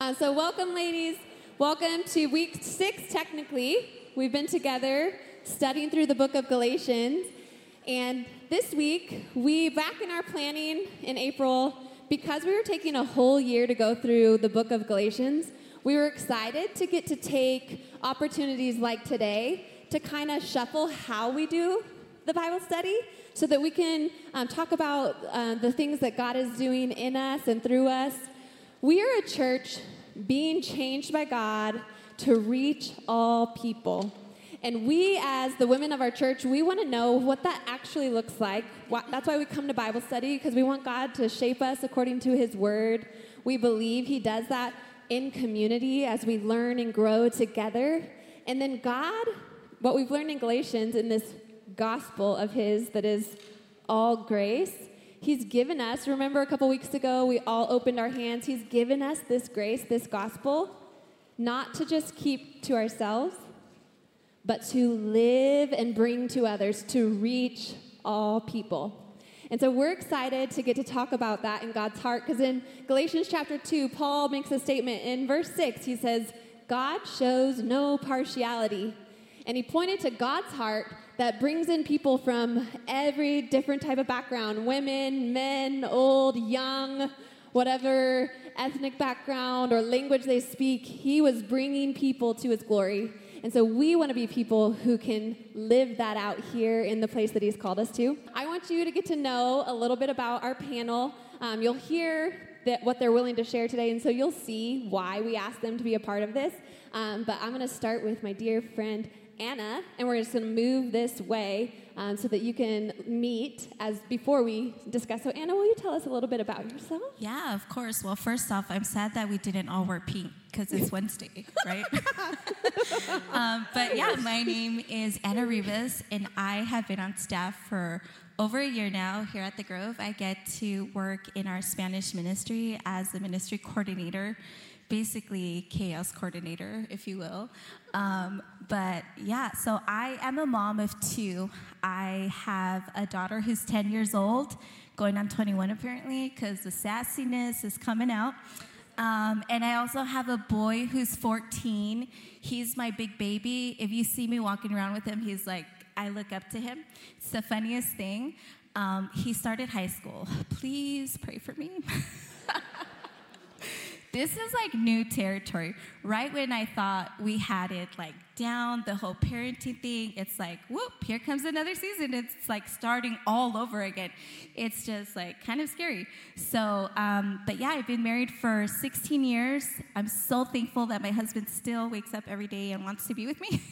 So welcome, ladies. Welcome to week 6, technically. We've been together studying through the book of Galatians. And this week, back in our planning in April, because we were taking a whole year to go through the book of Galatians, we were excited to get to take opportunities like today to kind of shuffle how we do the Bible study so that we can talk about the things that God is doing in us and through us. We are a church being changed by God to reach all people. And we, as the women of our church, we want to know what that actually looks like. That's why we come to Bible study, because we want God to shape us according to His Word. We believe He does that in community as we learn and grow together. And then God, what we've learned in Galatians, in this gospel of His that is all grace, He's given us, remember a couple weeks ago, we all opened our hands. He's given us this grace, this gospel, not to just keep to ourselves, but to live and bring to others, to reach all people. And so we're excited to get to talk about that in God's heart, because in Galatians chapter 2, Paul makes a statement. In verse 6, he says, God shows no partiality. And he pointed to God's heart that brings in people from every different type of background, women, men, old, young, whatever ethnic background or language they speak. He was bringing people to His glory. And so we want to be people who can live that out here in the place that He's called us to. I want you to get to know a little bit about our panel. You'll hear what they're willing to share today, and so you'll see why we asked them to be a part of this. But I'm going to start with my dear friend Anna, and we're just going to move this way so that you can meet before we discuss. So Anna, will you tell us a little bit about yourself? Yeah, of course. Well, first off, I'm sad that we didn't all wear pink because it's Wednesday, right? But yeah, my name is Anna Rivas, and I have been on staff for over a year now here at the Grove. I get to work in our Spanish ministry as the ministry coordinator, basically chaos coordinator, if you will. But yeah, so I am a mom of 2. I have a daughter who's 10 years old, going on 21 apparently, because the sassiness is coming out. And I also have a boy who's 14. He's my big baby. If you see me walking around with him, he's like, I look up to him. It's the funniest thing. He started high school. Please pray for me. This is like new territory. Right when I thought we had it like down, the whole parenting thing, it's like, whoop, here comes another season. It's like starting all over again. It's just like kind of scary. So, but yeah, I've been married for 16 years. I'm so thankful that my husband still wakes up every day and wants to be with me.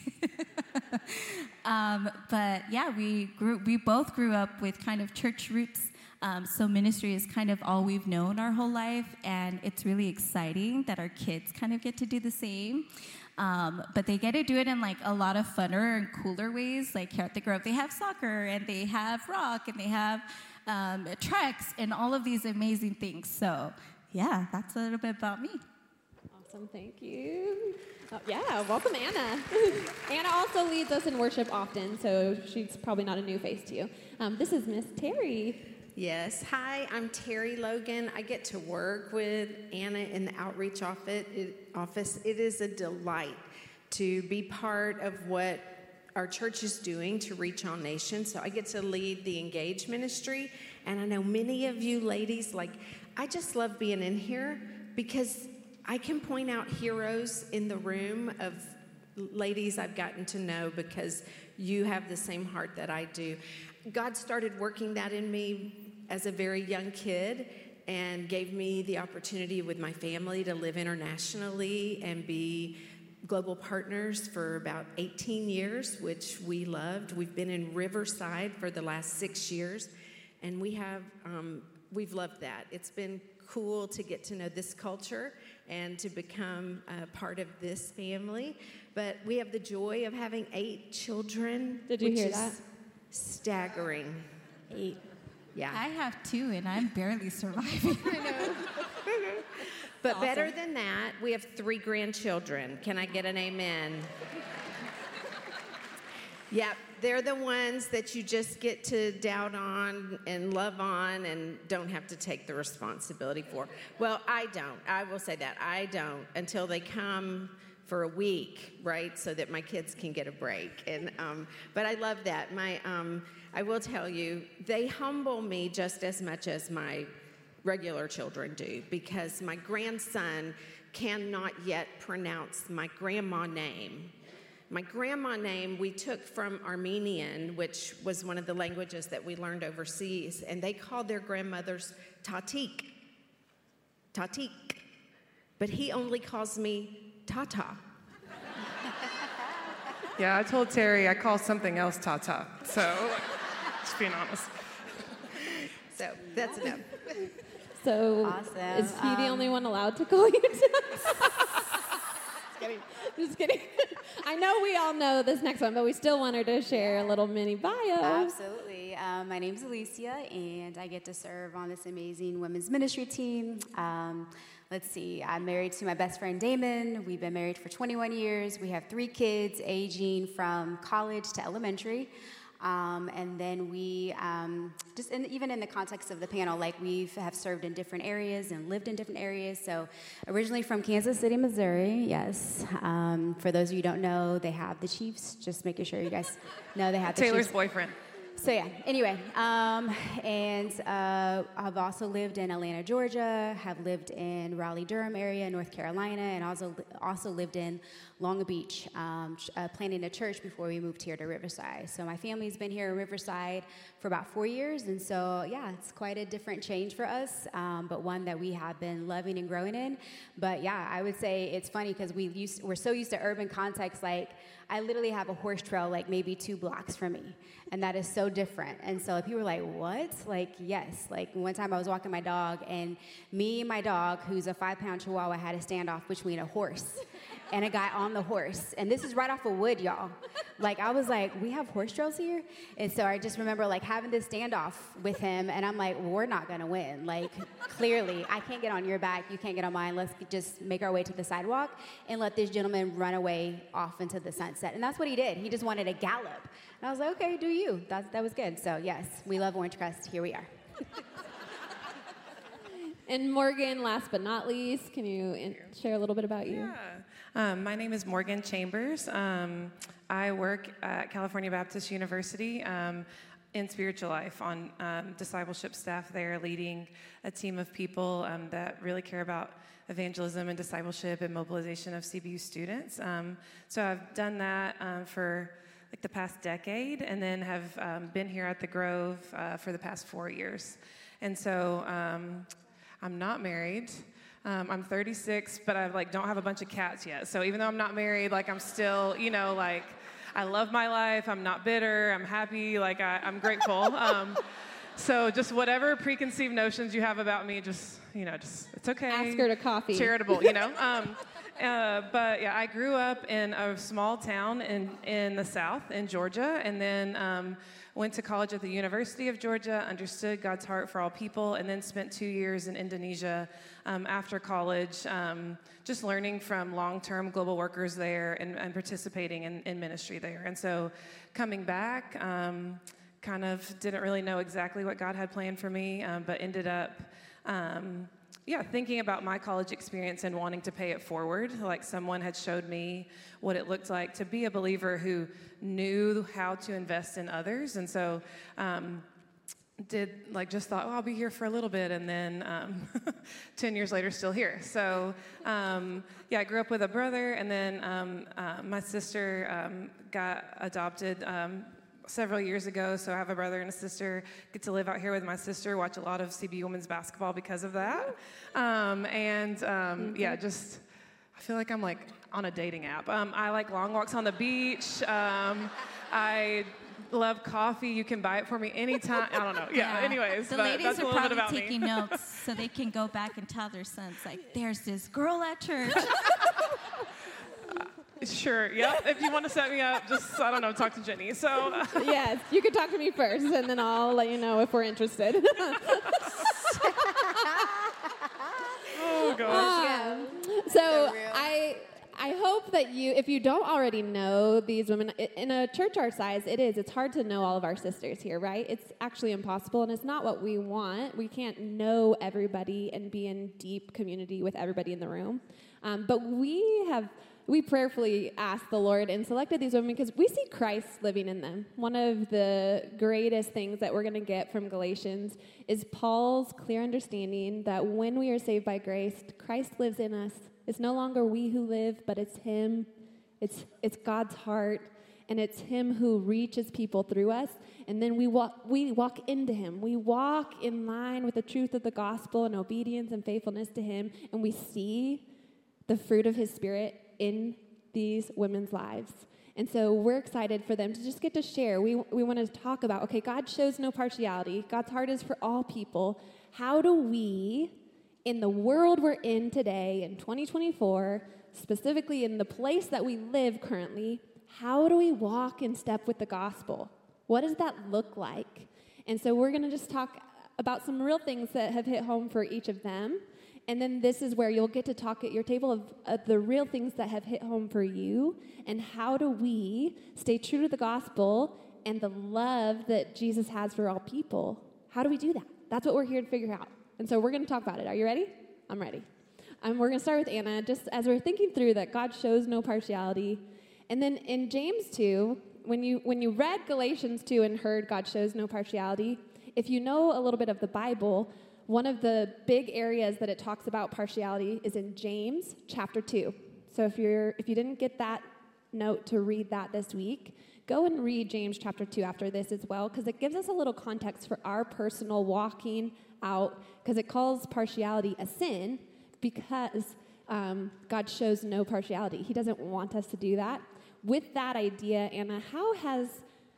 But yeah, we both grew up with kind of church roots. So ministry is kind of all we've known our whole life, and it's really exciting that our kids kind of get to do the same. But they get to do it in like a lot of funner and cooler ways. Like here at the Grove, they have soccer, and they have rock, and they have treks, and all of these amazing things. So yeah, that's a little bit about me. Awesome, thank you. Oh, yeah, welcome Anna. Anna also leads us in worship often, so she's probably not a new face to you. This is Miss Terry. Yes. Hi, I'm Terry Logan. I get to work with Anna in the outreach office. It is a delight to be part of what our church is doing to reach all nations. So I get to lead the Engage ministry. And I know many of you ladies, I just love being in here because I can point out heroes in the room of ladies I've gotten to know because you have the same heart that I do. God started working that in me as a very young kid and gave me the opportunity with my family to live internationally and be global partners for about 18 years, which we loved. We've been in Riverside for the last 6 years, and we've loved that. It's been cool to get to know this culture and to become a part of this family. But we have the joy of having 8 children. Did you hear that? Staggering. 8. Yeah. I have 2, and I'm barely surviving. I know. But awesome. Better than that, we have 3 grandchildren. Can I get an amen? Yeah, they're the ones that you just get to doubt on and love on and don't have to take the responsibility for. Well, I don't. I will say that. I don't until they come for a week, right, so that my kids can get a break. And but I love that. I will tell you, they humble me just as much as my regular children do, because my grandson cannot yet pronounce my grandma name. My grandma name we took from Armenian, which was one of the languages that we learned overseas, and they called their grandmothers Tatik. Tatik. But he only calls me Tata. Yeah, I told Terry I call something else Tata, so just being honest. So that's enough. So Awesome. is he the only one allowed to call you? Just kidding. I know we all know this next one, but we still want her to share a little mini bio. Absolutely. My name's Alicia, and I get to serve on this amazing women's ministry team. Let's see, I'm married to my best friend Damon. We've been married for 21 years. We have 3 kids aging from college to elementary. And then we, even in the context of the panel, like we have served in different areas and lived in different areas. So originally from Kansas City, Missouri, yes. For those of you who don't know, they have the Chiefs. Just making sure you guys know they have the Taylor's Chiefs. boyfriend. So yeah, anyway, I've also lived in Atlanta, Georgia, have lived in Raleigh-Durham area, North Carolina, and also lived in Long Beach, planting a church before we moved here to Riverside. So my family's been here in Riverside for about 4 years, and so yeah, it's quite a different change for us, but one that we have been loving and growing in. But yeah, I would say it's funny because we're so used to urban context, like I literally have a horse trail like maybe 2 blocks from me, and that is so different. And so people were like, what? Like, yes. Like one time I was walking my dog, and me and my dog, who's a 5-pound Chihuahua, had a standoff between a horse and a guy on the horse. And this is right off of Wood, y'all. Like, I was like, we have horse trails here? And so I just remember, like, having this standoff with him, and I'm like, well, we're not going to win. Like, clearly, I can't get on your back. You can't get on mine. Let's just make our way to the sidewalk and let this gentleman run away off into the sunset. And that's what he did. He just wanted to gallop. And I was like, okay, do you. That was good. So, yes, we love Orange Crest. Here we are. And Morgan, last but not least, can you share a little bit about you? Yeah. My name is Morgan Chambers. I work at California Baptist University in spiritual life on discipleship staff there, leading a team of people that really care about evangelism and discipleship and mobilization of CBU students. So I've done that for like the past decade, and then have been here at the Grove for the past 4 years. And so I'm not married. I'm 36, but I don't have a bunch of cats yet. So even though I'm not married, I'm still, I love my life. I'm not bitter. I'm happy. I'm grateful. So just whatever preconceived notions you have about me, just it's okay. Ask her to coffee. Charitable, But yeah, I grew up in a small town in the South, in Georgia, and then went to college at the University of Georgia, understood God's heart for all people, and then spent 2 years in Indonesia after college, just learning from long-term global workers there and participating in ministry there. And so coming back, kind of didn't really know exactly what God had planned for me, but ended up thinking about my college experience and wanting to pay it forward. Like someone had showed me what it looked like to be a believer who knew how to invest in others. And so just thought, I'll be here for a little bit, and then 10 years later, still here. So I grew up with a brother, and then my sister got adopted several years ago, so I have a brother and a sister. Get to live out here with my sister, watch a lot of CBU women's basketball because of that. Just I feel like I'm on a dating app. I like long walks on the beach. I love coffee. You can buy it for me anytime. I don't know. Yeah. Anyways, the but ladies that's a are little bit probably about taking me. notes so they can go back and tell their sons, there's this girl at church. Sure, yeah. If you want to set me up, just, talk to Jenny. So Yes, you can talk to me first, and then I'll let you know if we're interested. Oh, gosh. So real. I hope that if you don't already know these women, in a church our size, it's hard to know all of our sisters here, right? It's actually impossible, and it's not what we want. We can't know everybody and be in deep community with everybody in the room. But we prayerfully asked the Lord and selected these women because we see Christ living in them. One of the greatest things that we're going to get from Galatians is Paul's clear understanding that when we are saved by grace, Christ lives in us. It's no longer we who live, but it's him. It's God's heart, and it's him who reaches people through us. And then we walk into him. We walk in line with the truth of the gospel and obedience and faithfulness to him, and we see the fruit of his Spirit in these women's lives. And so we're excited for them to just get to share. We want to talk about, okay, God shows no partiality. God's heart is for all people. How do we, in the world we're in today, in 2024, specifically in the place that we live currently, how do we walk in step with the gospel? What does that look like? And so we're going to just talk about some real things that have hit home for each of them. And then this is where you'll get to talk at your table of the real things that have hit home for you, and how do we stay true to the gospel and the love that Jesus has for all people. How do we do that? That's what we're here to figure out. And so we're going to talk about it. Are you ready? I'm ready. We're going to start with Anna, just as we're thinking through that God shows no partiality. And then in James 2, when you read Galatians 2 and heard God shows no partiality, if you know a little bit of the Bible, one of the big areas that it talks about partiality is in James chapter 2. So if you didn't get that note to read that this week, go and read James chapter 2 after this as well, because it gives us a little context for our personal walking out, because it calls partiality a sin because God shows no partiality. He doesn't want us to do that. With that idea, Anna, how has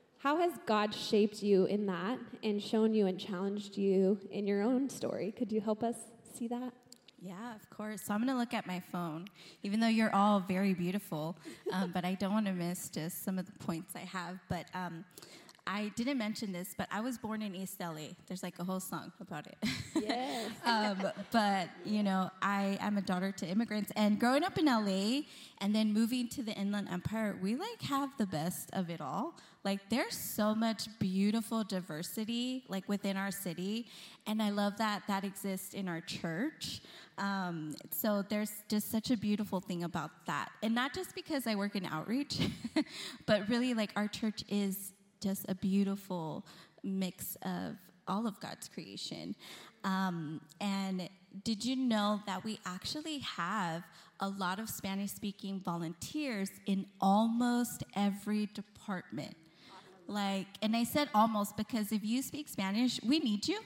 God shaped you in that and shown you and challenged you in your own story? Could you help us see that? Yeah, of course. So I'm going to look at my phone, even though you're all very beautiful, but I don't want to miss just some of the points I have. But I didn't mention this, but I was born in East LA. There's like a whole song about it. Yes. But, I am a daughter to immigrants. And growing up in LA and then moving to the Inland Empire, we have the best of it all. There's so much beautiful diversity, within our city. And I love that exists in our church. So there's just such a beautiful thing about that. And not just because I work in outreach, but really, our church is just a beautiful mix of all of God's creation. And did you know that we actually have a lot of Spanish-speaking volunteers in almost every department? And I said almost because if you speak Spanish, we need you.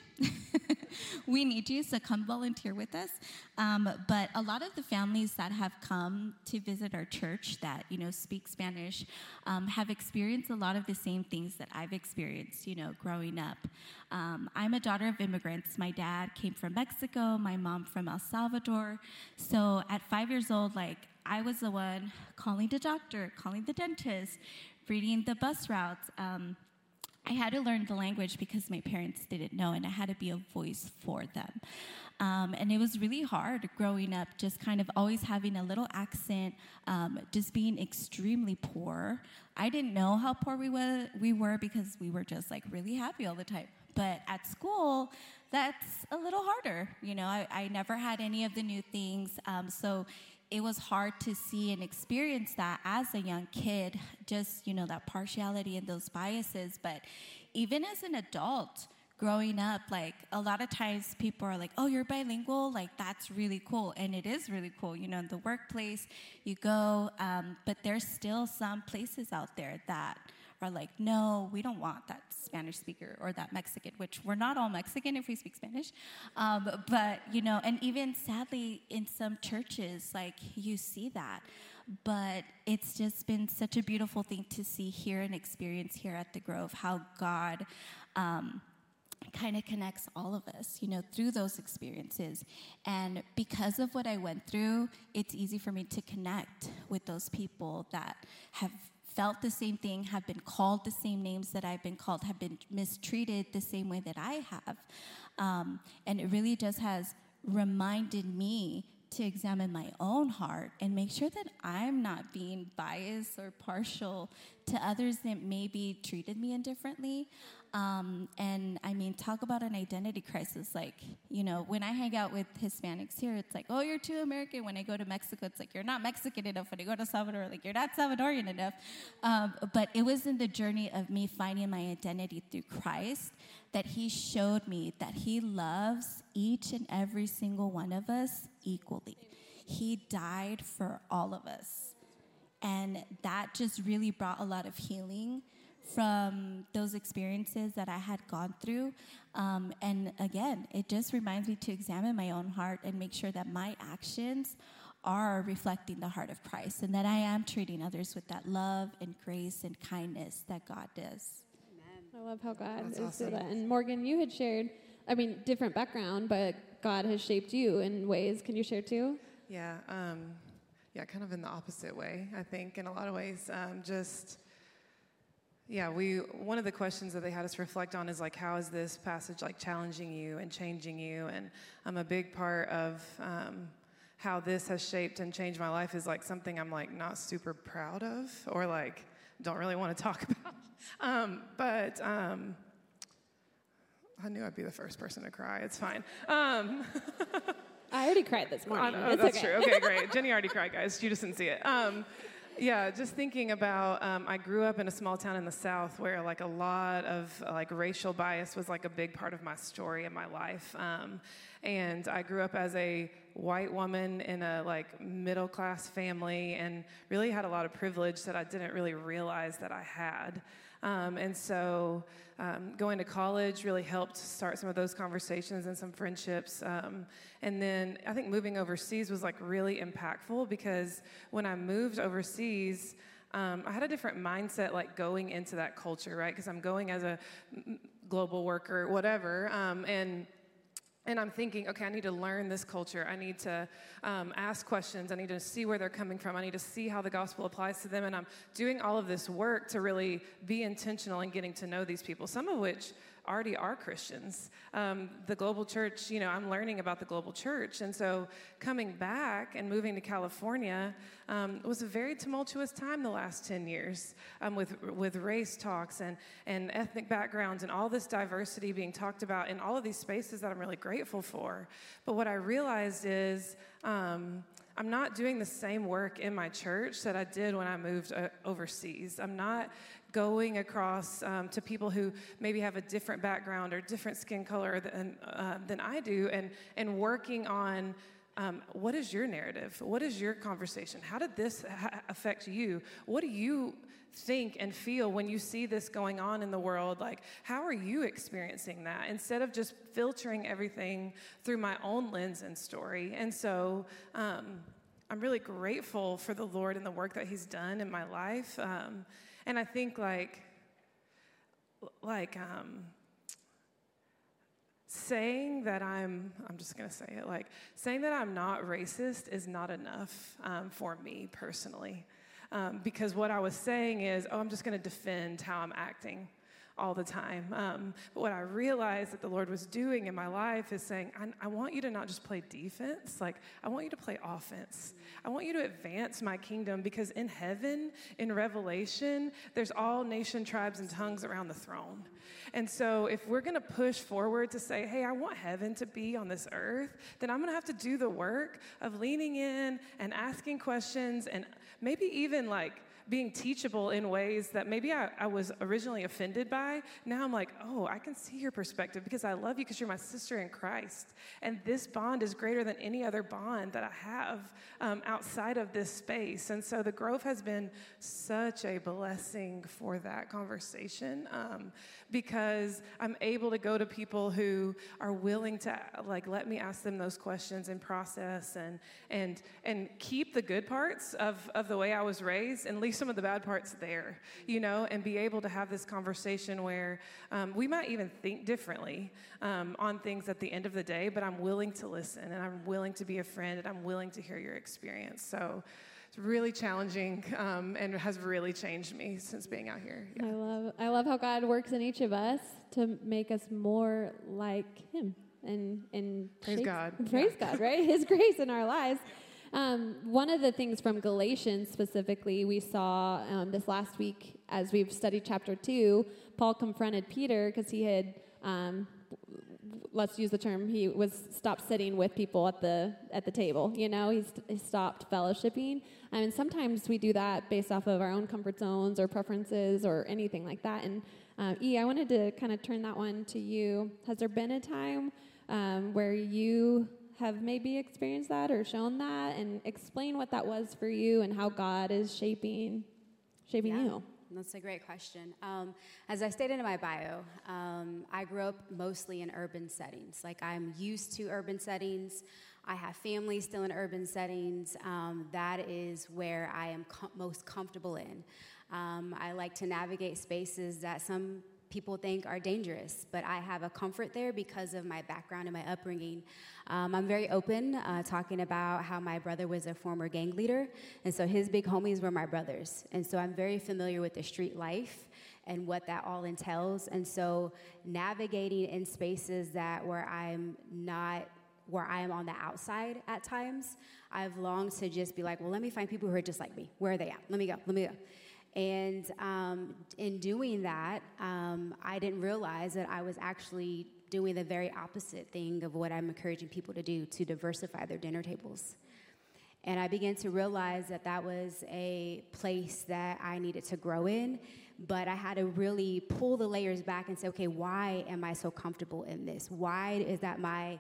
We need you, so come volunteer with us. But a lot of the families that have come to visit our church that, speak Spanish have experienced a lot of the same things that I've experienced, growing up. I'm a daughter of immigrants. My dad came from Mexico, my mom from El Salvador. So at 5 years old, I was the one calling the doctor, calling the dentist, reading the bus routes. I had to learn the language because my parents didn't know, and I had to be a voice for them. And it was really hard growing up, just kind of always having a little accent, just being extremely poor. I didn't know how poor we were because we were just really happy all the time. But at school, that's a little harder. I never had any of the new things. So it was hard to see and experience that as a young kid, just, that partiality and those biases. But even as an adult, growing up, a lot of times people are like, oh, you're bilingual? That's really cool. And it is really cool. In the workplace, you go, but there's still some places out there that are no, we don't want that Spanish speaker or that Mexican, which we're not all Mexican if we speak Spanish. But, and even sadly in some churches, you see that. But it's just been such a beautiful thing to see here and experience here at the Grove, how God kind of connects all of us, through those experiences. And because of what I went through, it's easy for me to connect with those people that have felt the same thing, have been called the same names that I've been called, have been mistreated the same way that I have. And it really just has reminded me to examine my own heart and make sure that I'm not being biased or partial to others that maybe treated me indifferently. And I mean, talk about an identity crisis. Like, you know, when I hang out with Hispanics here, it's like, oh, you're too American. When I go to Mexico, it's like, you're not Mexican enough. When I go to Salvador, like, you're not Salvadorian enough. But it was in the journey of me finding my identity through Christ that he showed me that he loves each and every single one of us equally. He died for all of us. And that just really brought a lot of healing from those experiences that I had gone through. And again, it just reminds me to examine my own heart and make sure that my actions are reflecting the heart of Christ and that I am treating others with that love and grace and kindness that God does. I love how God That's is awesome. that. And Morgan, you had shared, I mean, different background, but God has shaped you in ways. Can you share too? Yeah, kind of in the opposite way, I think, in a lot of ways. One of the questions that they had us reflect on is like, how is this passage like challenging you and changing you? And a big part of how this has shaped and changed my life is like something I'm like not super proud of or like don't really want to talk about. But I knew I'd be the first person to cry. It's fine. I already cried this morning. Oh, that's true. Okay, great. Jenny already cried, guys. You just didn't see it. Just thinking about, I grew up in a small town in the South where like a lot of like racial bias was like a big part of my story in my life. And I grew up as a white woman in a like middle class family and really had a lot of privilege that I didn't really realize that I had. And so going to college really helped start some of those conversations and some friendships. And then I think moving overseas was like really impactful because when I moved overseas, I had a different mindset like going into that culture, right? Because I'm going as a global worker, whatever. And I'm thinking, okay, I need to learn this culture. I need to ask questions. I need to see where they're coming from. I need to see how the gospel applies to them. And I'm doing all of this work to really be intentional in getting to know these people, some of which already are Christians. The global church, I'm learning about the global church. And so coming back and moving to California was a very tumultuous time the last 10 years with race talks and ethnic backgrounds and all this diversity being talked about in all of these spaces that I'm really grateful for. But what I realized is I'm not doing the same work in my church that I did when I moved overseas. I'm not going across to people who maybe have a different background or different skin color than I do and working on what is your narrative? What is your conversation? How did this affect you? What do you think and feel when you see this going on in the world? Like, how are you experiencing that? Instead of just filtering everything through my own lens and story. And so I'm really grateful for the Lord and the work that he's done in my life. And I think saying that I'm just going to say it, like saying that I'm not racist is not enough for me personally. Because what I was saying is, I'm just going to defend how I'm acting all the time. But what I realized that the Lord was doing in my life is saying, I want you to not just play defense, like I want you to play offense. I want you to advance my kingdom because in heaven, in Revelation, there's all nation, tribes, and tongues around the throne. And so if we're going to push forward to say, hey, I want heaven to be on this earth, then I'm going to have to do the work of leaning in and asking questions and maybe even like being teachable in ways that maybe I was originally offended by. Now I'm like, I can see your perspective because I love you because you're my sister in Christ. And this bond is greater than any other bond that I have outside of this space. And so the Grove has been such a blessing for that conversation because I'm able to go to people who are willing to like let me ask them those questions and process and keep the good parts of the way I was raised and leave some of the bad parts there, and be able to have this conversation where we might even think differently on things at the end of the day, but I'm willing to listen and I'm willing to be a friend and I'm willing to hear your experience. So it's really challenging and has really changed me since being out here. Yeah. I love how God works in each of us to make us more like him. and Praise God. Praise God, right? His grace in our lives. One of the things from Galatians specifically we saw this last week as we've studied chapter 2, Paul confronted Peter because he had, let's use the term, he was stopped sitting with people at the table. You know, he stopped fellowshipping. And sometimes we do that based off of our own comfort zones or preferences or anything like that. And I wanted to kind of turn that one to you. Has there been a time where you have maybe experienced that or shown that, and explain what that was for you and how God is shaping you? That's a great question. As I stated in my bio, I grew up mostly in urban settings. Like, I'm used to urban settings. I have family still in urban settings. That is where I am most comfortable in. I like to navigate spaces that some people think are dangerous, but I have a comfort there because of my background and my upbringing. I'm very open, talking about how my brother was a former gang leader, and so his big homies were my brothers. And so I'm very familiar with the street life and what that all entails. And so navigating in spaces where I am on the outside at times, I've longed to just be like, well, let me find people who are just like me. Where are they at? Let me go. And in doing that, I didn't realize that I was actually doing the very opposite thing of what I'm encouraging people to do, to diversify their dinner tables. And I began to realize that that was a place that I needed to grow in, but I had to really pull the layers back and say, okay, why am I so comfortable in this? Why is that my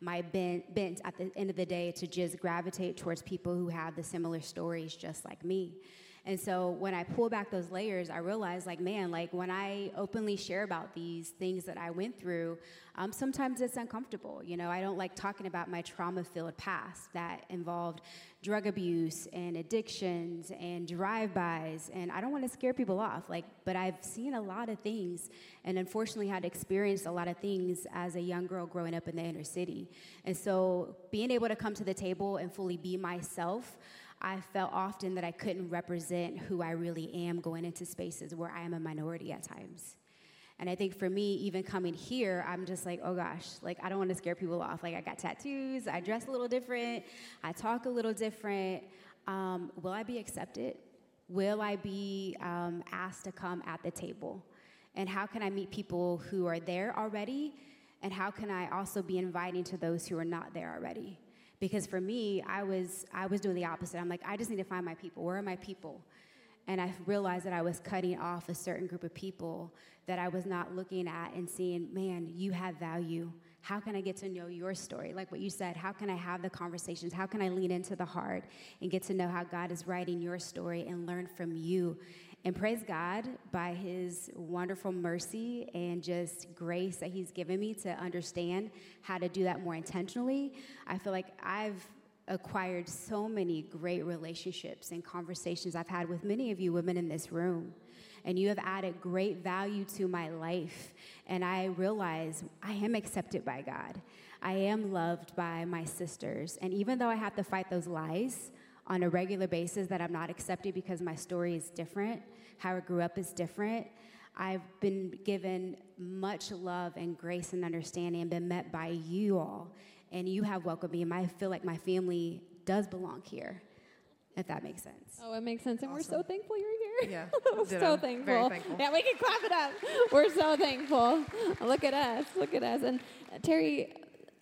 bent at the end of the day to just gravitate towards people who have the similar stories just like me? And so when I pull back those layers, I realized, when I openly share about these things that I went through, sometimes it's uncomfortable. You know, I don't like talking about my trauma-filled past that involved drug abuse and addictions and drive-bys, and I don't want to scare people off. But I've seen a lot of things, and unfortunately had experienced a lot of things as a young girl growing up in the inner city. And so being able to come to the table and fully be myself, I felt often that I couldn't represent who I really am going into spaces where I am a minority at times. And I think for me, even coming here, I'm just like, oh gosh, I don't want to scare people off. I got tattoos, I dress a little different, I talk a little different. Will I be accepted? Will I be asked to come at the table? And how can I meet people who are there already? And how can I also be inviting to those who are not there already? Because for me, I was doing the opposite. I'm like, I just need to find my people. Where are my people? And I realized that I was cutting off a certain group of people that I was not looking at and seeing, man, you have value. How can I get to know your story? Like what you said, how can I have the conversations? How can I lean into the heart and get to know how God is writing your story and learn from you? And praise God, by his wonderful mercy and just grace that he's given me to understand how to do that more intentionally, I feel like I've acquired so many great relationships and conversations I've had with many of you women in this room. And you have added great value to my life. And I realize I am accepted by God. I am loved by my sisters. And even though I have to fight those lies on a regular basis that I'm not accepted because my story is different, how I grew up is different, I've been given much love and grace and understanding and been met by you all. And you have welcomed me. And I feel like my family does belong here, if that makes sense. Oh, it makes sense. And Awesome. we're so thankful you're here. Yeah. We're so thankful. Very thankful. Yeah, we can clap it up. We're so thankful. Look at us. Look at us. And Terry,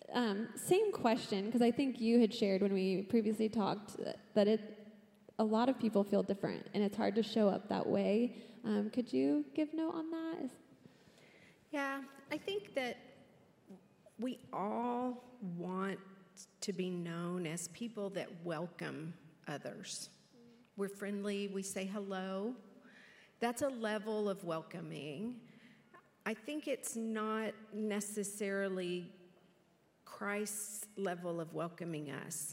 same question, because I think you had shared when we previously talked that a lot of people feel different, and it's hard to show up that way. Could you give note on that? Yeah, I think that we all want to be known as people that welcome others. We're friendly, we say hello. That's a level of welcoming. I think it's not necessarily Christ's level of welcoming us.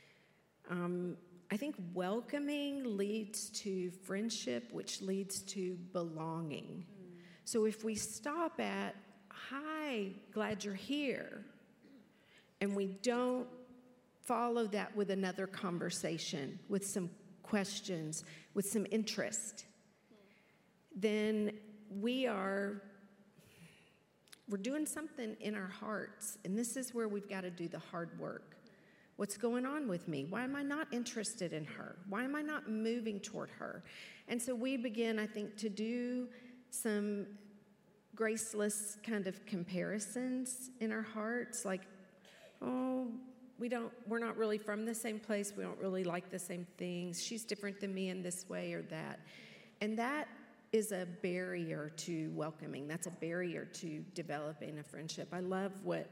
I think welcoming leads to friendship, which leads to belonging. So if we stop at, hi, glad you're here, and we don't follow that with another conversation, with some questions, with some interest, then we are We're doing something in our hearts, and this is where we've got to do the hard work. What's going on with me? Why am I not interested in her? Why am I not moving toward her? And so we begin, I think, to do some graceless kind of comparisons in our hearts, like, oh, we're not really from the same place. We don't really like the same things. She's different than me in this way or that. And that is a barrier to welcoming. That's a barrier to developing a friendship. I love what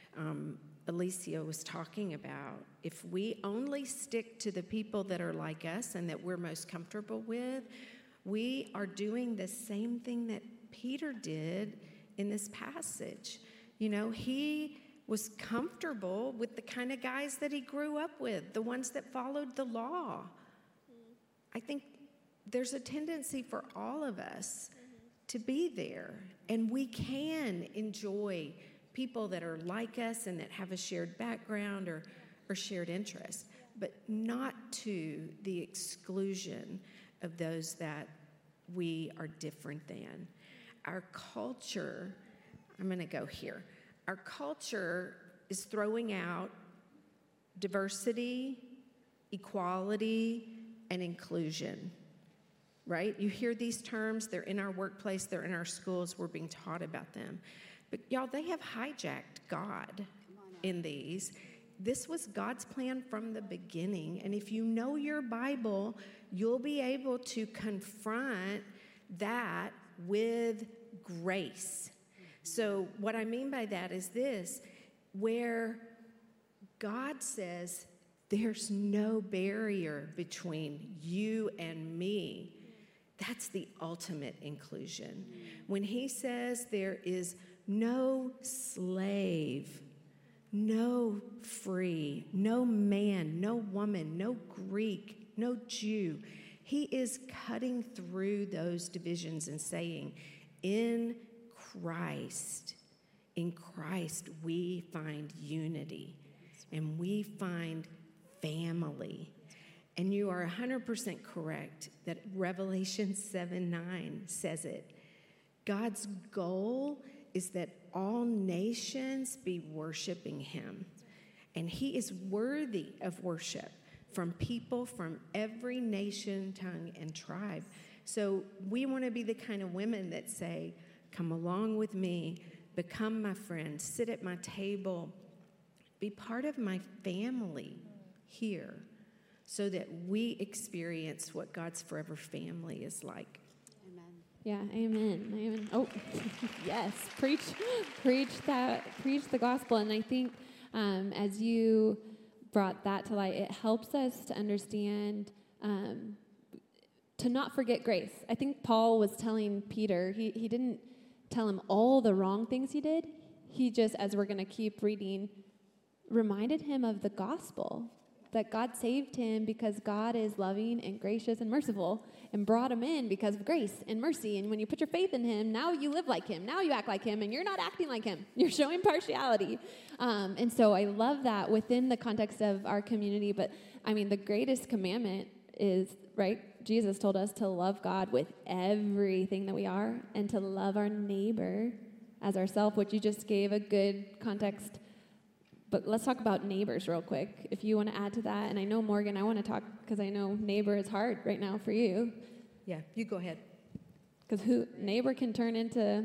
Alicia was talking about. If we only stick to the people that are like us and that we're most comfortable with, we are doing the same thing that Peter did in this passage. You know, he was comfortable with the kind of guys that he grew up with, the ones that followed the law. I think there's a tendency for all of us to be there, and we can enjoy people that are like us and that have a shared background or shared interest, but not to the exclusion of those that we are different than. Our culture, I'm going to go here. Our culture is throwing out diversity, equality, and inclusion, right? You hear these terms, they're in our workplace, they're in our schools, we're being taught about them. But y'all, they have hijacked God in these. This was God's plan from the beginning, and if you know your Bible, you'll be able to confront that with grace. So what I mean by that is this, where God says there's no barrier between you and me, that's the ultimate inclusion. When he says there is no slave, no free, no man, no woman, no Greek, no Jew, he is cutting through those divisions and saying, in Christ, we find unity and we find family. And you are 100% correct that Revelation 7:9 says it. God's goal is that all nations be worshiping him. And he is worthy of worship from people from every nation, tongue, and tribe. So we want to be the kind of women that say, come along with me, become my friend, sit at my table, be part of my family here, so that we experience what God's forever family is like. Amen. Yeah, amen. Amen. Oh, yes. Preach the gospel. And I think as you brought that to light, it helps us to understand to not forget grace. I think Paul was telling Peter, he didn't tell him all the wrong things he did. He just, as we're going to keep reading, reminded him of the gospel, that God saved him because God is loving and gracious and merciful, and brought him in because of grace and mercy. And when you put your faith in him, now you live like him. Now you act like him, and you're not acting like him. You're showing partiality. And so I love that within the context of our community. But, I mean, the greatest commandment is, right, Jesus told us to love God with everything that we are and to love our neighbor as ourselves, which you just gave a good context. But let's talk about neighbors real quick, if you want to add to that. And I know, Morgan, I want to talk because I know neighbor is hard right now for you. Yeah, you go ahead. Because neighbor can turn into...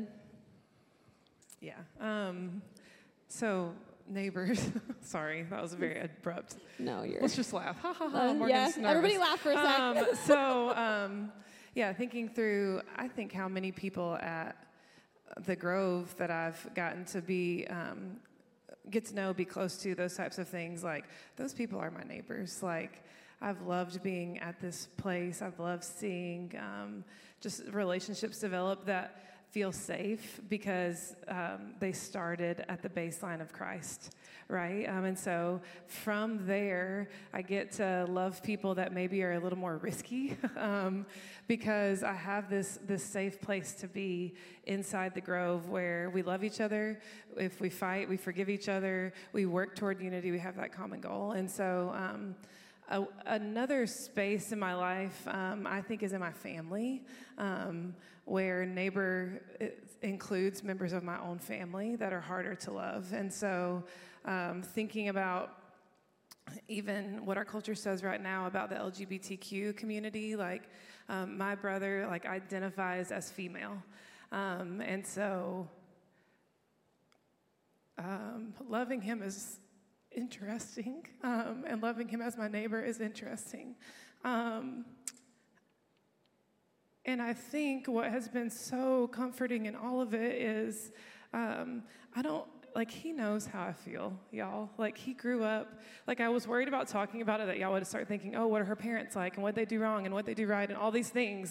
Yeah. So neighbors, sorry, that was very abrupt. No, you're... Let's just laugh. Ha, ha, ha. Morgan's nervous. Everybody laugh for a sec. Yeah, thinking through, I think how many people at the Grove that I've gotten to be... get to know, be close to, those types of things. Like, those people are my neighbors. Like, I've loved being at this place. I've loved seeing just relationships develop that feel safe because they started at the baseline of Christ, right? And so from there, I get to love people that maybe are a little more risky because I have this safe place to be inside the Grove where we love each other. If we fight, we forgive each other. We work toward unity. We have that common goal. And so Another space in my life, I think, is in my family, where neighbor includes members of my own family that are harder to love. And so thinking about even what our culture says right now about the LGBTQ community, like my brother identifies as female. And so loving him is interesting, and loving him as my neighbor is interesting. And I think what has been so comforting in all of it is he knows how I feel, y'all. He grew up, I was worried about talking about it, that y'all would start thinking, oh, what are her parents like, and what they do wrong, and what they do right, and all these things,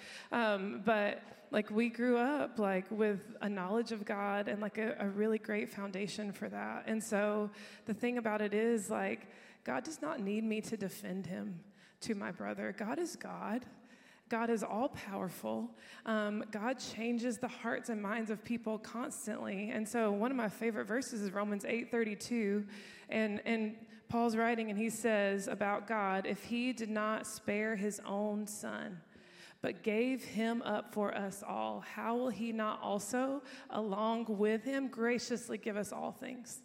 but we grew up, with a knowledge of God, and, a really great foundation for that. And so the thing about it is, God does not need me to defend him to my brother. God is God. God is all-powerful. God changes the hearts and minds of people constantly. And so one of my favorite verses is Romans 8:32. And Paul's writing, and he says about God, if he did not spare his own son, but gave him up for us all, how will he not also, along with him, graciously give us all things?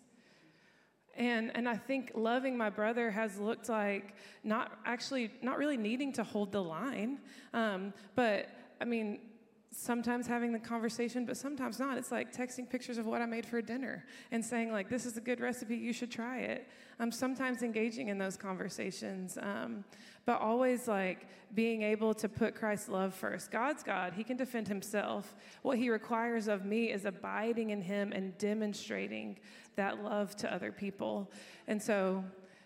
And I think loving my brother has looked like not really needing to hold the line, but sometimes having the conversation, but sometimes not. It's like texting pictures of what I made for dinner and saying, this is a good recipe, you should try it. Sometimes engaging in those conversations, but always being able to put Christ's love first. God's God, he can defend himself. What he requires of me is abiding in him and demonstrating that love to other people. And so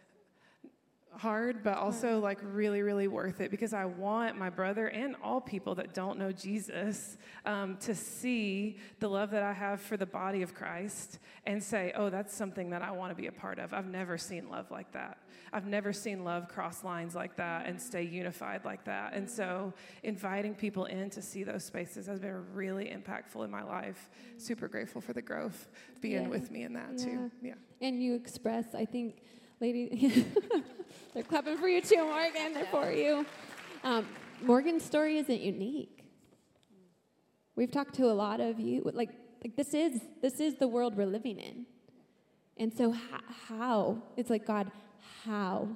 hard, but also really, really worth it, because I want my brother and all people that don't know Jesus to see the love that I have for the body of Christ and say, oh, that's something that I want to be a part of. I've never seen love like that. I've never seen love cross lines like that and stay unified like that. And so inviting people in to see those spaces has been really impactful in my life. Super grateful for the growth being with me in that too. Yeah. And you express, I think, lady, they're clapping for you too, Morgan. They're for you. Morgan's story isn't unique. We've talked to a lot of you. This is the world we're living in. And so how? It's God, how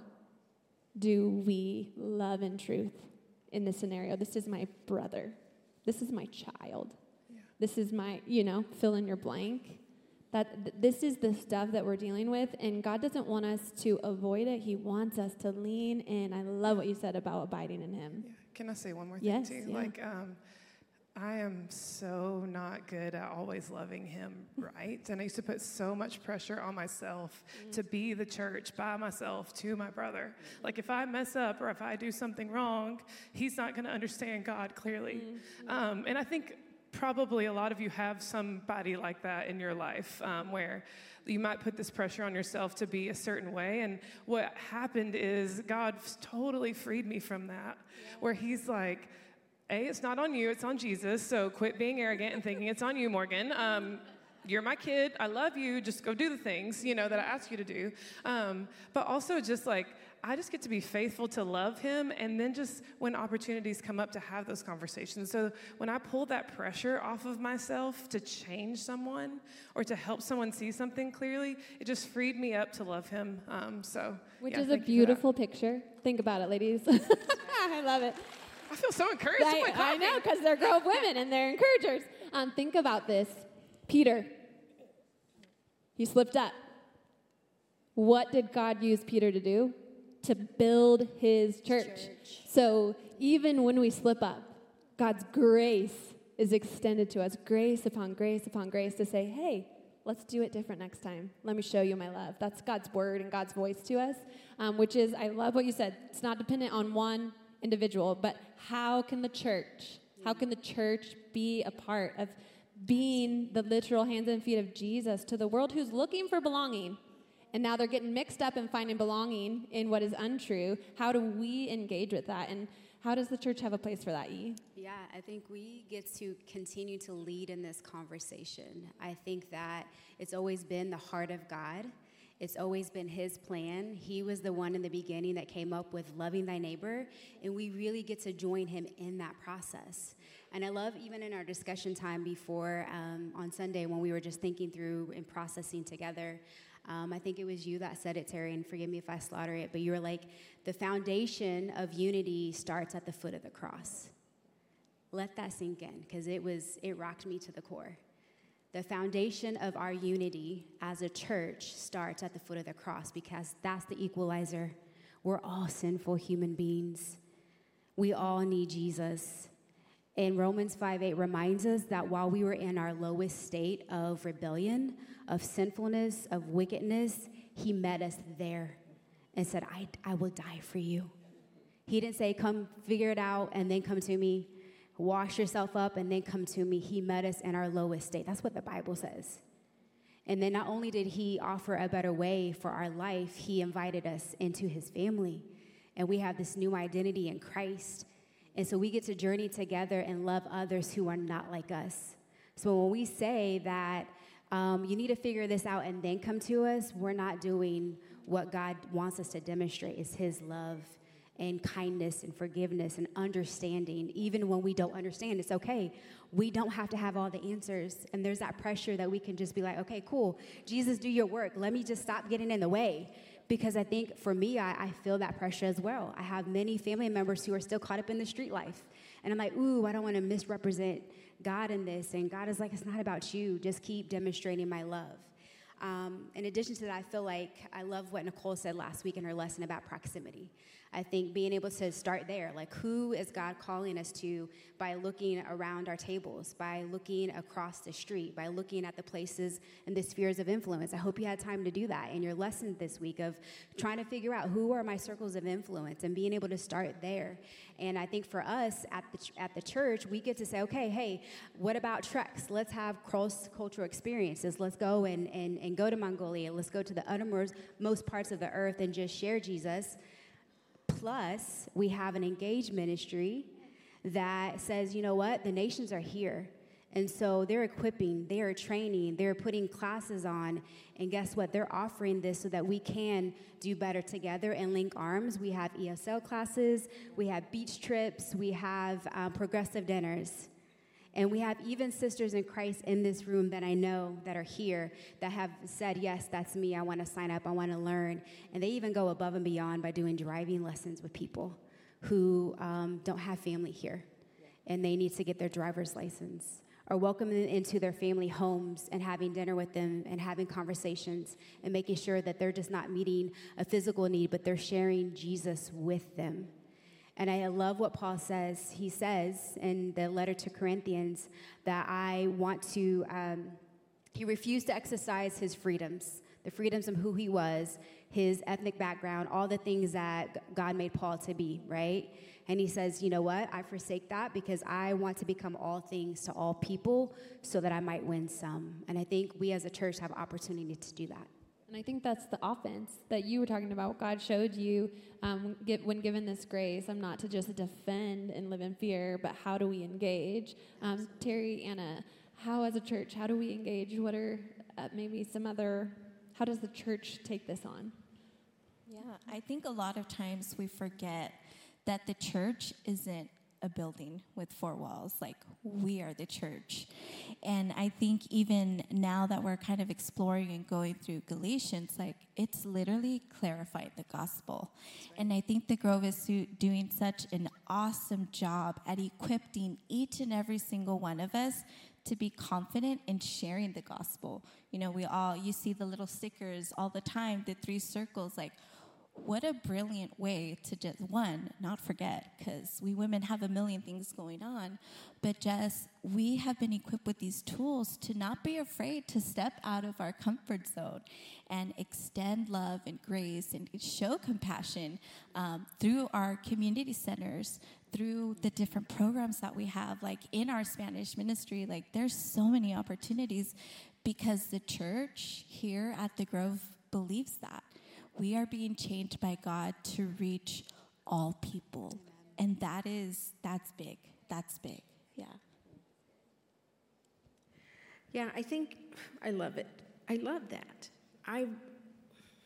do we love in truth in this scenario? This is my brother. This is my child. Yeah. This is my, fill in your blank. This is the stuff that we're dealing with, and God doesn't want us to avoid it. He wants us to lean in. I love what you said about abiding in him. Yeah. Can I say one more thing, too? Yeah. I am so not good at always loving him right, and I used to put so much pressure on myself to be the church by myself to my brother. If I mess up or if I do something wrong, he's not going to understand God clearly. And I think probably a lot of you have somebody like that in your life, where you might put this pressure on yourself to be a certain way. And what happened is God totally freed me from that, where he's like, it's not on you, it's on Jesus. So quit being arrogant and thinking it's on you, Morgan. You're my kid. I love you. Just go do the things, that I ask you to do. But also just I just get to be faithful to love him, and then just when opportunities come up to have those conversations. So when I pull that pressure off of myself to change someone or to help someone see something clearly, it just freed me up to love him. Which is a beautiful picture. Think about it, ladies. I love it. I feel so encouraged. I know, because they're Grove women and they're encouragers. Think about this. Peter, he slipped up. What did God use Peter to do? To build his church. So even when we slip up, God's grace is extended to us. Grace upon grace upon grace to say, hey, let's do it different next time. Let me show you my love. That's God's word and God's voice to us, which is, I love what you said. It's not dependent on one individual, but how can the church be a part of being the literal hands and feet of Jesus to the world who's looking for belonging? And now they're getting mixed up and finding belonging in what is untrue. How do we engage with that? And how does the church have a place for that, E? Yeah, I think we get to continue to lead in this conversation. I think that it's always been the heart of God. It's always been his plan. He was the one in the beginning that came up with loving thy neighbor, and we really get to join him in that process. And I love even in our discussion time before on Sunday when we were just thinking through and processing together, I think it was you that said it, Terry, and forgive me if I slaughter it, but you were like, the foundation of unity starts at the foot of the cross. Let that sink in, because it rocked me to the core. The foundation of our unity as a church starts at the foot of the cross, because that's the equalizer. We're all sinful human beings. We all need Jesus. And Romans 5:8 reminds us that while we were in our lowest state of rebellion, of sinfulness, of wickedness, he met us there and said, I will die for you. He didn't say, come figure it out and then come to me. Wash yourself up and then come to me. He met us in our lowest state. That's what the Bible says. And then not only did he offer a better way for our life, he invited us into his family. And we have this new identity in Christ. And so we get to journey together and love others who are not like us. So when we say that you need to figure this out and then come to us, we're not doing what God wants us to demonstrate is his love and kindness and forgiveness and understanding. Even when we don't understand, it's okay. We don't have to have all the answers. And there's that pressure that we can just be like, okay, cool. Jesus, do your work. Let me just stop getting in the way. Because I think for me, I feel that pressure as well. I have many family members who are still caught up in the street life. And I'm like, ooh, I don't want to misrepresent God in this. And God is like, it's not about you. Just keep demonstrating my love. In addition to that, I feel like I love what Nicole said last week in her lesson about proximity. I think being able to start there, like who is God calling us to by looking around our tables, by looking across the street, by looking at the places and the spheres of influence. I hope you had time to do that in your lesson this week of trying to figure out who are my circles of influence and being able to start there. And I think for us at the church, we get to say, okay, hey, what about treks? Let's have cross-cultural experiences. Let's go and go to Mongolia. Let's go to the uttermost parts of the earth and just share Jesus. Plus, we have an engaged ministry that says, you know what, the nations are here. And so they're equipping, they are training, they're putting classes on. And guess what? They're offering this so that we can do better together and link arms. We have ESL classes, we have beach trips, we have progressive dinners. And we have even sisters in Christ in this room that I know that are here that have said, yes, that's me. I want to sign up. I want to learn. And they even go above and beyond by doing driving lessons with people who don't have family here. And they need to get their driver's license. Or welcome them into their family homes and having dinner with them and having conversations and making sure that they're just not meeting a physical need, but they're sharing Jesus with them. And I love what Paul says. He says in the letter to Corinthians that he refused to exercise his freedoms, the freedoms of who he was, his ethnic background, all the things that God made Paul to be, right? And he says, you know what? I forsake that because I want to become all things to all people so that I might win some. And I think we as a church have opportunity to do that. And I think that's the offense that you were talking about. God showed you when given this grace, I'm not to just defend and live in fear, but how do we engage? Terry, Anna, how as a church, how do we engage? What are how does the church take this on? Yeah, I think a lot of times we forget that the church isn't a building with four walls. Like, we are the church. And I think even now that we're kind of exploring and going through Galatians, like, it's literally clarified the gospel. Right. And I think the Grove is doing such an awesome job at equipping each and every single one of us to be confident in sharing the gospel. You know, you see the little stickers all the time, the 3 circles, like, what a brilliant way to just, one, not forget, because we women have a million things going on, but just we have been equipped with these tools to not be afraid to step out of our comfort zone and extend love and grace and show compassion through our community centers, through the different programs that we have, like in our Spanish ministry. Like, there's so many opportunities because the church here at the Grove believes that. We are being changed by God to reach all people. Amen. And that's big. That's big. Yeah. Yeah, I think I love it. I love that.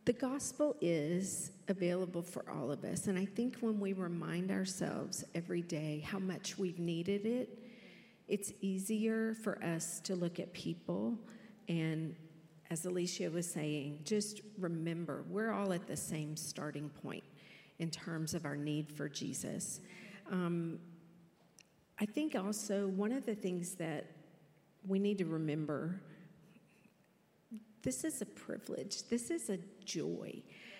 the gospel is available for all of us. And I think when we remind ourselves every day how much we've needed it, it's easier for us to look at people and, as Alicia was saying, just remember we're all at the same starting point in terms of our need for Jesus. I think also one of the things that we need to remember, this is a privilege, this is a joy,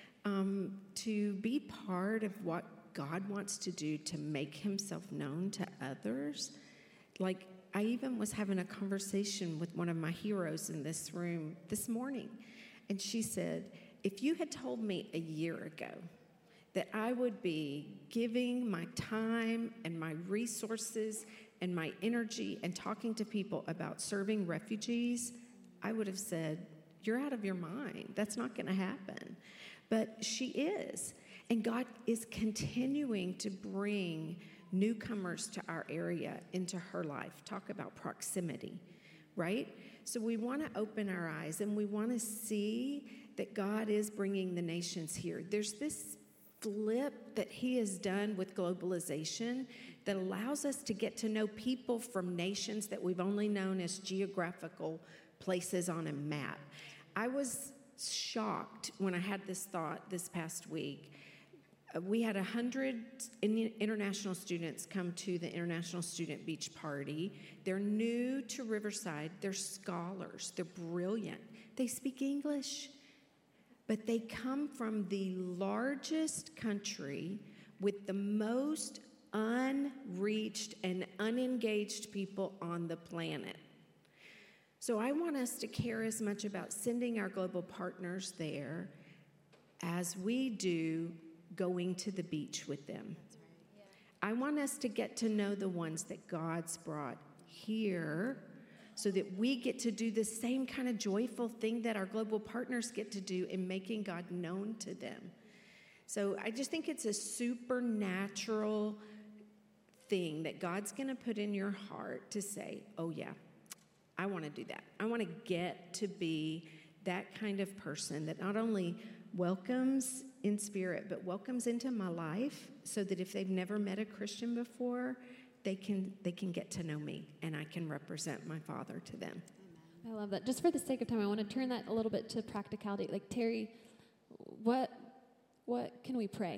to be part of what God wants to do to make himself known to others. Like, I even was having a conversation with one of my heroes in this room this morning, and she said, if you had told me a year ago that I would be giving my time and my resources and my energy and talking to people about serving refugees, I would have said, you're out of your mind. That's not going to happen. But she is. And God is continuing to bring newcomers to our area into her life. Talk about proximity, right? So we want to open our eyes and we want to see that God is bringing the nations here. There's this flip that he has done with globalization that allows us to get to know people from nations that we've only known as geographical places on a map. I was shocked when I had this thought this past week. We had 100 international students come to the International Student Beach Party. They're new to Riverside. They're scholars. They're brilliant. They speak English. But they come from the largest country with the most unreached and unengaged people on the planet. So I want us to care as much about sending our global partners there as we do going to the beach with them. I want us to get to know the ones that God's brought here so that we get to do the same kind of joyful thing that our global partners get to do in making God known to them. So I just think it's a supernatural thing that God's going to put in your heart to say, oh yeah, I want to do that. I want to get to be that kind of person that not only welcomes in spirit, but welcomes into my life so that if they've never met a Christian before, they can get to know me and I can represent my Father to them. I love that. Just for the sake of time, I want to turn that a little bit to practicality. Like, Terry, what can we pray?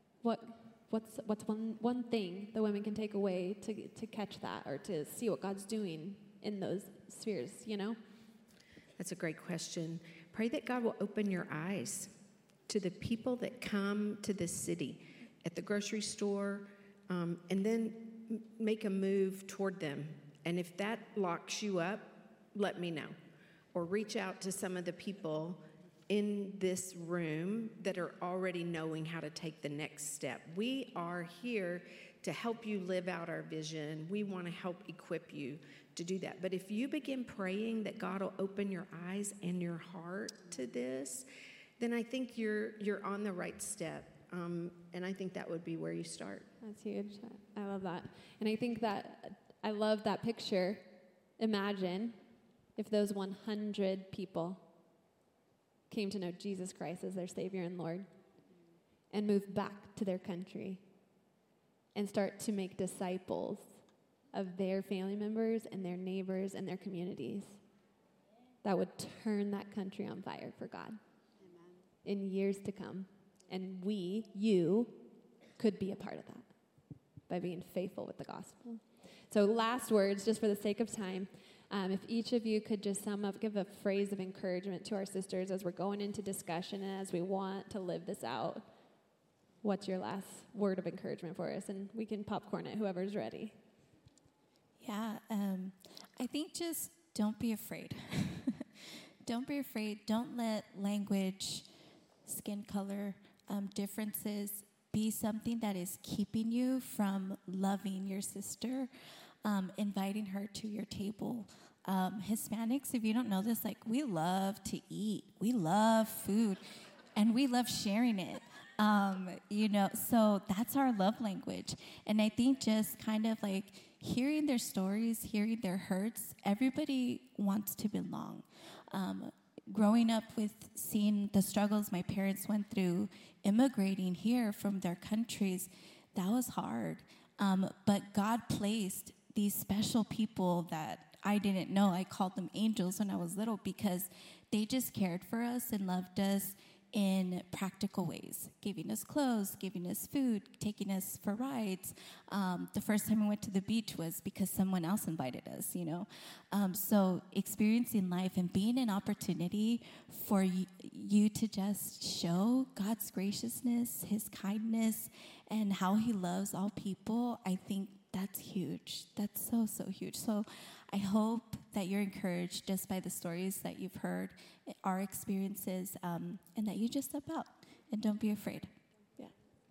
What's one thing the women can take away to catch that or to see what God's doing in those spheres, you know? That's a great question. Pray that God will open your eyes to the people that come to this city at the grocery store, and then make a move toward them. And if that locks you up, let me know. Or reach out to some of the people in this room that are already knowing how to take the next step. We are here to help you live out our vision. We want to help equip you to do that. But if you begin praying that God will open your eyes and your heart to this, then I think you're on the right step. And I think that would be where you start. That's huge. I love that. And I think that I love that picture. Imagine if those 100 people came to know Jesus Christ as their Savior and Lord and moved back to their country and start to make disciples of their family members and their neighbors and their communities. That would turn that country on fire for God. In years to come. And you could be a part of that by being faithful with the gospel. So last words, just for the sake of time, if each of you could just sum up, give a phrase of encouragement to our sisters as we're going into discussion and as we want to live this out. What's your last word of encouragement for us? And we can popcorn it, whoever's ready. Yeah, I think just don't be afraid. Don't be afraid. Don't let language, skin color, differences be something that is keeping you from loving your sister, inviting her to your table. Hispanics, if you don't know this, like, we love to eat. We love food, and we love sharing it. So that's our love language. And I think just kind of like hearing their stories, hearing their hurts, everybody wants to belong. growing up with seeing the struggles my parents went through immigrating here from their countries, that was hard. But God placed these special people that I didn't know. I called them angels when I was little because they just cared for us and loved us in practical ways, giving us clothes, giving us food, taking us for rides. The first time we went to the beach was because someone else invited us, So experiencing life and being an opportunity for you to just show God's graciousness, his kindness, and how he loves all people, I think that's huge. That's so, so huge. So I hope that you're encouraged just by the stories that you've heard, our experiences, and that you just step out and don't be afraid. Yeah.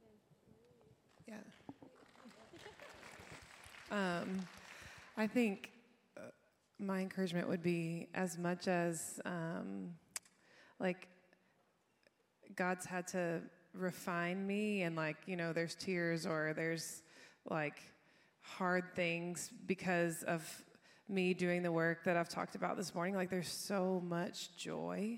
Yeah. I think my encouragement would be as much as, God's had to refine me and, there's tears or there's, hard things because of me doing the work that I've talked about this morning. There's so much joy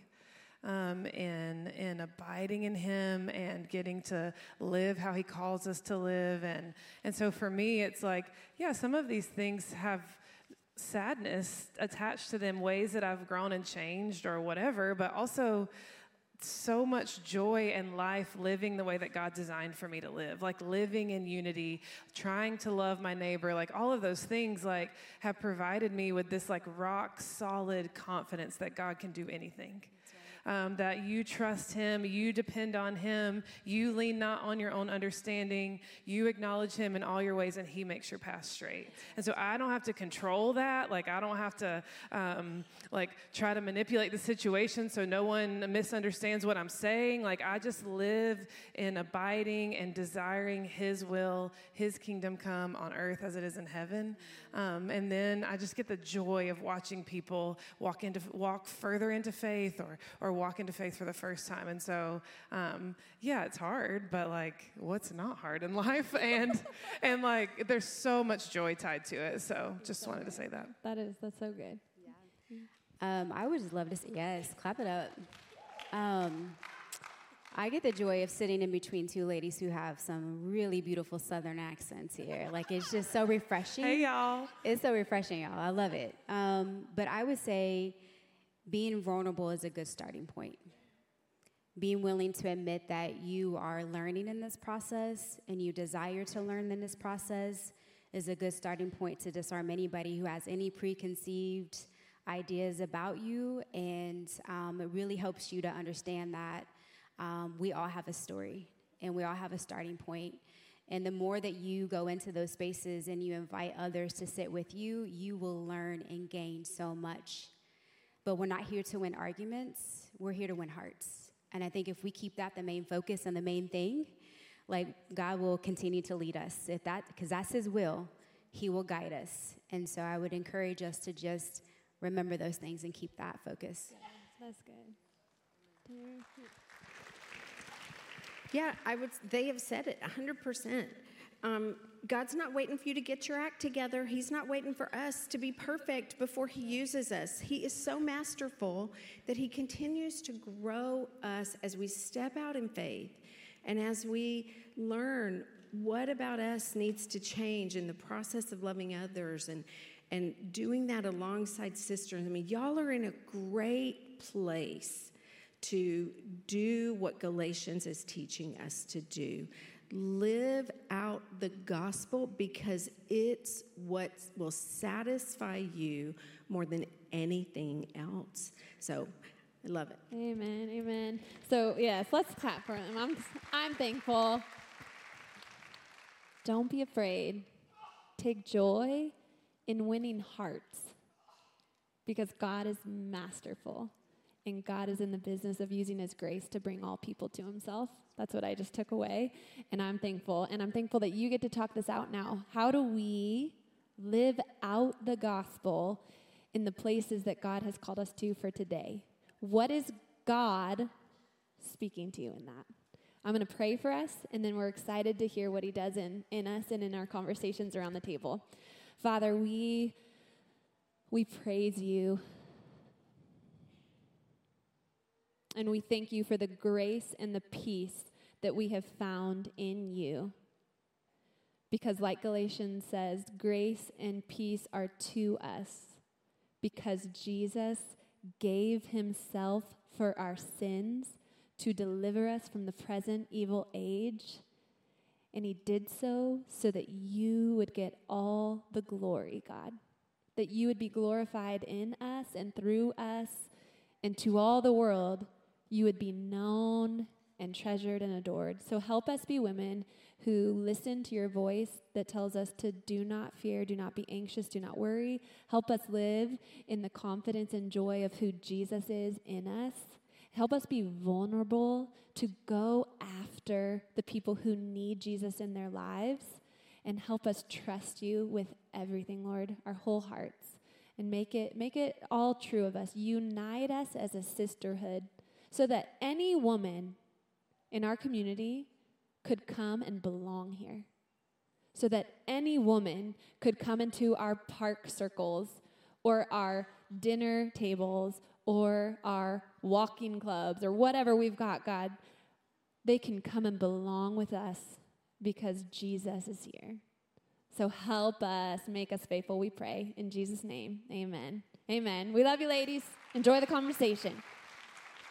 in abiding in him and getting to live how he calls us to live. And so for me, it's some of these things have sadness attached to them, ways that I've grown and changed or whatever, but also so much joy and life living the way that God designed for me to live, living in unity, trying to love my neighbor, all of those things have provided me with this rock solid confidence that God can do anything. That you trust him, you depend on him, you lean not on your own understanding, you acknowledge him in all your ways, and he makes your path straight. And so I don't have to control that. I don't have to try to manipulate the situation so no one misunderstands what I'm saying. I just live in abiding and desiring his will, his kingdom come on earth as it is in heaven. And then I just get the joy of watching people walk further into faith or walk into faith for the first time. And so, it's hard, but what's not hard in life? And there's so much joy tied to it. So just wanted to say that. That's so good. Yeah. I would just love to say yes. Clap it up. I get the joy of sitting in between two ladies who have some really beautiful Southern accents here. It's just so refreshing. Hey, y'all. It's so refreshing, y'all. I love it. But I would say being vulnerable is a good starting point. Being willing to admit that you are learning in this process and you desire to learn in this process is a good starting point to disarm anybody who has any preconceived ideas about you. And it really helps you to understand that we all have a story and we all have a starting point. And the more that you go into those spaces and you invite others to sit with you, you will learn and gain so much. But we're not here to win arguments. We're here to win hearts. And I think if we keep that the main focus and the main thing, God will continue to lead us. Because that's his will, he will guide us. And so I would encourage us to just remember those things and keep that focus. That's good. Yeah, they have said it 100%. God's not waiting for you to get your act together. He's not waiting for us to be perfect before he uses us. He is so masterful that he continues to grow us as we step out in faith and as we learn what about us needs to change in the process of loving others and doing that alongside sisters. Y'all are in a great place to do what Galatians is teaching us to do. Live out the gospel because it's what will satisfy you more than anything else. So I love it. Amen, amen. So yes, let's clap for them. I'm thankful. Don't be afraid. Take joy in winning hearts because God is masterful. And God is in the business of using his grace to bring all people to himself. That's what I just took away. And I'm thankful. And I'm thankful that you get to talk this out now. How do we live out the gospel in the places that God has called us to for today? What is God speaking to you in that? I'm going to pray for us, and then we're excited to hear what he does in us and in our conversations around the table. Father, we praise you. And we thank you for the grace and the peace that we have found in you. Because like Galatians says, grace and peace are to us because Jesus gave himself for our sins to deliver us from the present evil age. And he did so that you would get all the glory, God. That you would be glorified in us and through us, and to all the world, you would be known and treasured and adored. So help us be women who listen to your voice that tells us to do not fear, do not be anxious, do not worry. Help us live in the confidence and joy of who Jesus is in us. Help us be vulnerable to go after the people who need Jesus in their lives, and help us trust you with everything, Lord, our whole hearts, and make it all true of us. Unite us as a sisterhood so that any woman in our community could come and belong here, so that any woman could come into our park circles or our dinner tables or our walking clubs or whatever we've got, God. They can come and belong with us because Jesus is here. So help us, make us faithful, we pray. In Jesus' name, amen. Amen. We love you, ladies. Enjoy the conversation.